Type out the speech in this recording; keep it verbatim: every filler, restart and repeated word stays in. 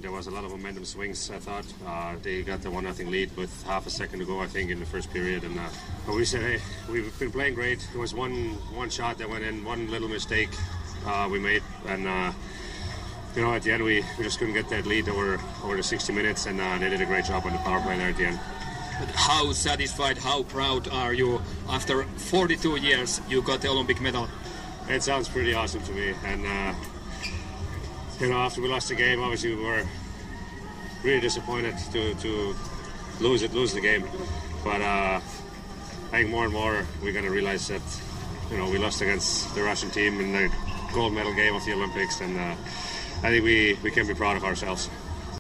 there was a lot of momentum swings, I thought. Uh, they got the one nothing lead with half a second to go, I think, in the first period. And uh, but we said, hey, we've been playing great. There was one one shot that went in, one little mistake uh, we made. And, uh, you know, at the end, we, we just couldn't get that lead over, over the sixty minutes. And uh, they did a great job on the power play there at the end. But how satisfied, how proud are you? After forty-two years, you got the Olympic medal. It sounds pretty awesome to me. And, uh, you know, after we lost the game, obviously we were really disappointed to, to lose it, lose the game. But uh, I think more and more we're going to realize that, you know, we lost against the Russian team in the gold medal game of the Olympics. And uh, I think we, we can be proud of ourselves.